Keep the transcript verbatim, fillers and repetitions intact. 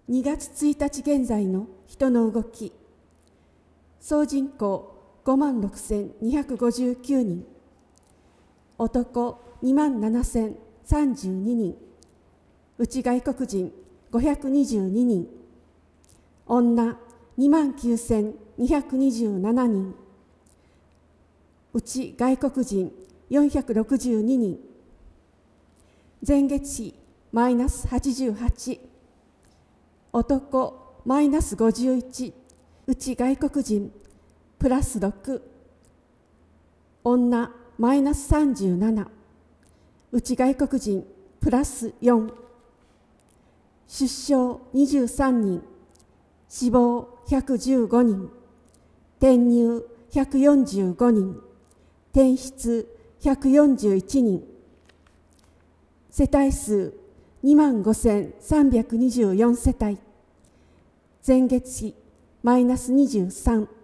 にがつついたち現在の人の動き、総人口ごまんろくせんにひゃくごじゅうきゅうにん、男にまんななせんさんじゅうににん、内外国人ごひゃくにじゅうににん、女にまんきゅうせんにひゃくにじゅうななにん、内外国人よんひゃくろくじゅうににん、前月比マイナスはちじゅうはち、男マイナスごじゅういち、内外国人プラスろく、女マイナスさんじゅうなな、内外国人プラスよん、出生にじゅうさんにん、死亡ひゃくじゅうごにん、転入ひゃくよんじゅうごにん、転出ひゃくよんじゅういちにん、世帯数にまんごせんさんびゃくにじゅうよんせたい、前月比マイナスにじゅうさん、